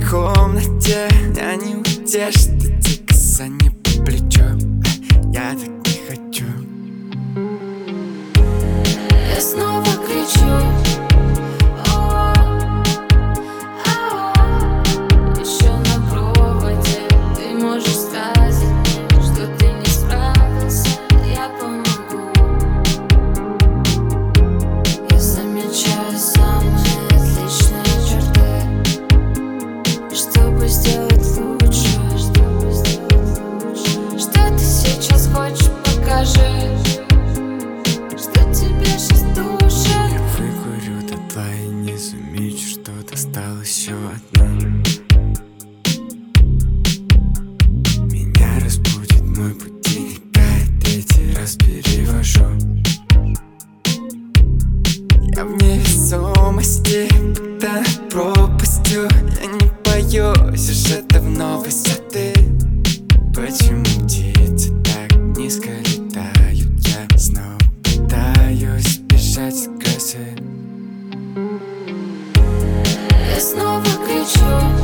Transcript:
комнате меня не утешит эти касания по плечу. Я так не хочу. Я снова кричу. Еще на проводе. Ты можешь сказать мне, что ты не справился. Я помогу. Я замечаю самые отличные черты, и чтобы сделать лучше, что ты сейчас хочешь, покажи. Что тебе сейчас душит? Я выкурю дотла и не замечу, что достал еще одну. Меня разбудит мой будильник, а я третий раз перевожу. Я в невесомости, под над пропастью. Я не боюсь уже давно высоты. Почему птицы так низко летают? Я снова пытаюсь бежать с грозы. Я снова кричу.